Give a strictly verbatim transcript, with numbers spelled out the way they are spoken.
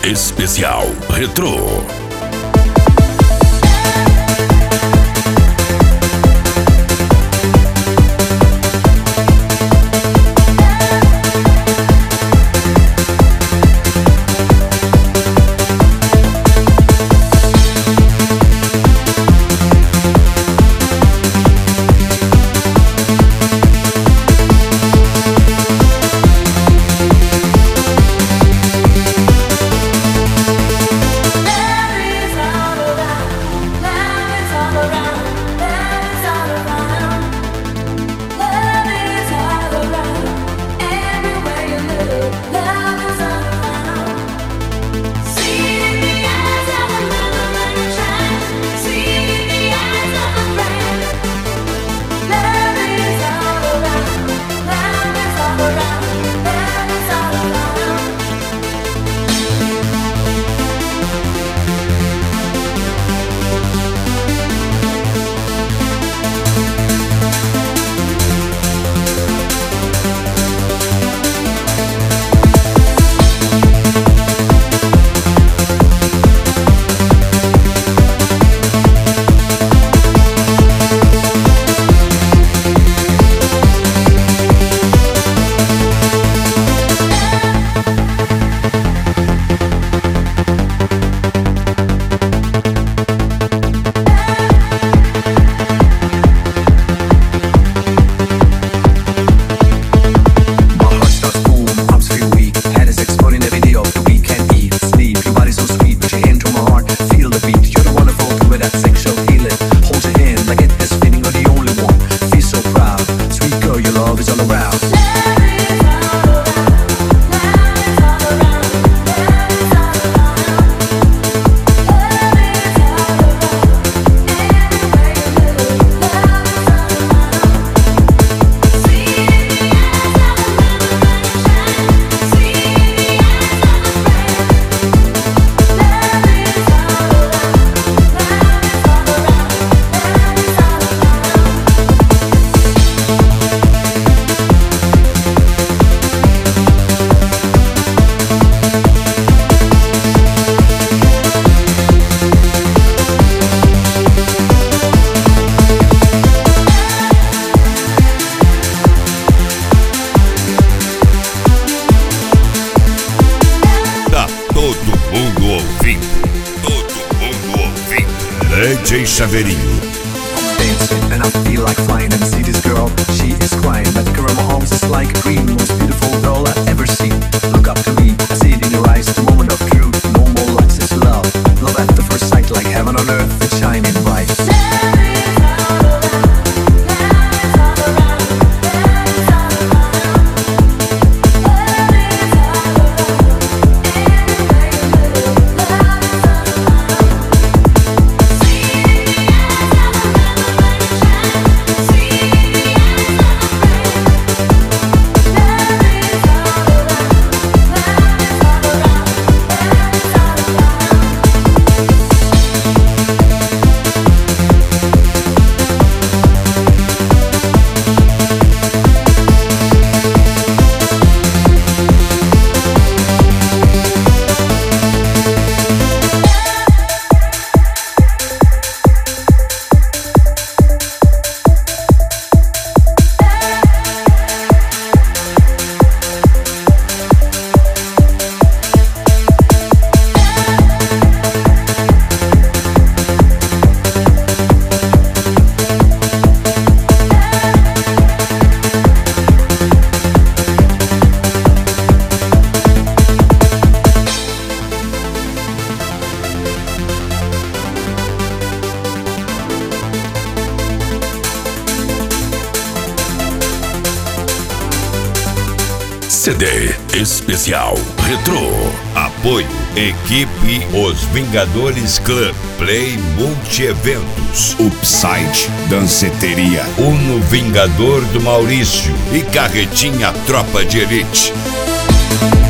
Especial Retrô. D J Chaveirinho. Dancing and I feel like flying and see this girl, she is crying. I take her in my arms, it's like a dream. Most beautiful girl I've ever seen. Look up to me, I see it in your eyes, the moment of truth. No more lies, it's love. Love at the first sight, like heaven on earth, it's shining bright. C D Especial Retrô. Apoio Equipe Os Vingadores Club, Play Multi-Eventos, Upside Danceteria, Uno Vingador do Maurício e Carretinha Tropa de Elite.